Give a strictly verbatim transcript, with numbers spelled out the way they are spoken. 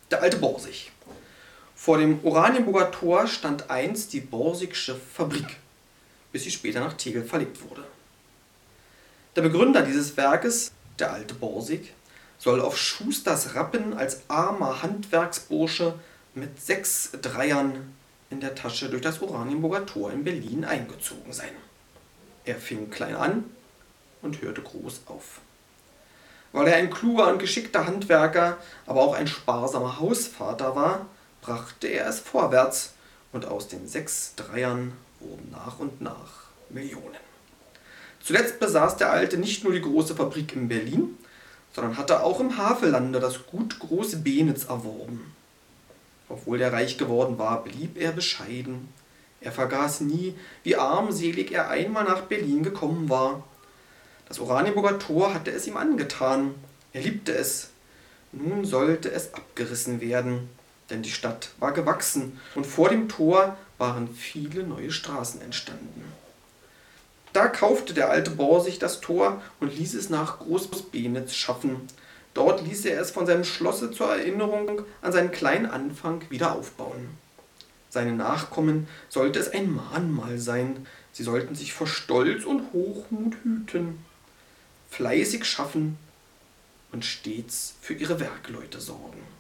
Der alte Borsig. Vor dem Oranienburger Tor stand einst die Borsigsche Fabrik, bis sie später nach Tegel verlegt wurde. Der Begründer dieses Werkes, der alte Borsig, soll auf Schusters Rappen als armer Handwerksbursche mit sechs Dreiern in der Tasche durch das Oranienburger Tor in Berlin eingezogen sein. Er fing klein an und hörte groß auf. Weil er ein kluger und geschickter Handwerker, aber auch ein sparsamer Hausvater war, brachte er es vorwärts und aus den sechs Dreiern wurden nach und nach Millionen. Zuletzt besaß der Alte nicht nur die große Fabrik in Berlin, sondern hatte auch im Havelande das Gut Groß Benitz erworben. Obwohl er reich geworden war, blieb er bescheiden. Er vergaß nie, wie armselig er einmal nach Berlin gekommen war. Das Oranienburger Tor hatte es ihm angetan. Er liebte es. Nun sollte es abgerissen werden, denn die Stadt war gewachsen und vor dem Tor waren viele neue Straßen entstanden. Da kaufte der alte Borsig das Tor und ließ es nach Groß-Benitz schaffen. Dort ließ er es von seinem Schlosse zur Erinnerung an seinen kleinen Anfang wieder aufbauen. Seinen Nachkommen sollte es ein Mahnmal sein. Sie sollten sich vor Stolz und Hochmut hüten, fleißig schaffen und stets für ihre Werkleute sorgen.